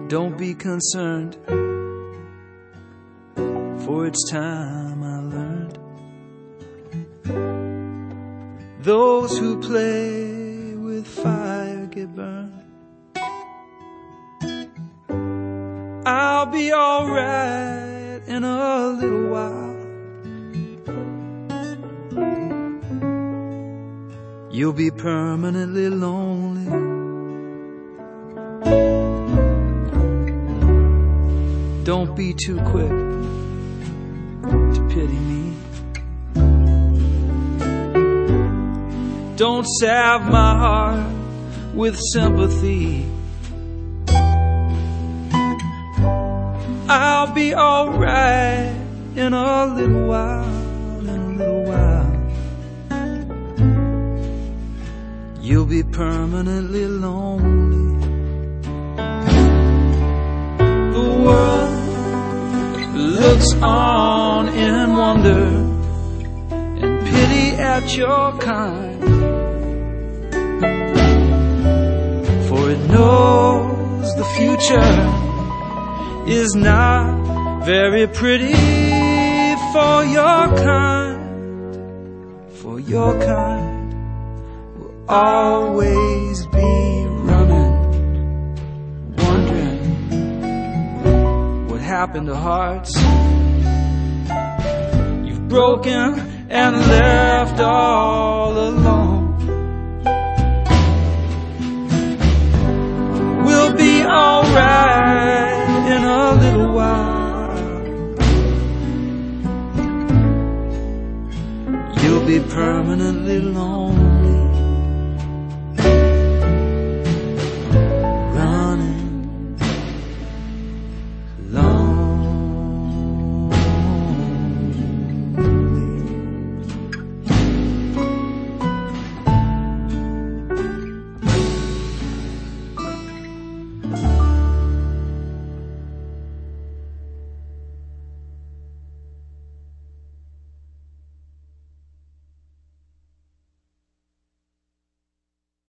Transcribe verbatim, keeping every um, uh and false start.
Don't be concerned, for it's time I learned. Those who play with fire get burned. I'll be alright in a little while. You'll be permanently lonely. Don't be too quick to pity me. Don't salve my heart with sympathy. I'll be alright in a little while, in a little while. You'll be permanently lonely. The world looks on in wonder and pity at your kind, for it knows the future is not very pretty for your kind. For your kind will always be running, wondering what happened to hearts you've broken and left all alone. We'll be alright in a little while. You'll be permanently lonely.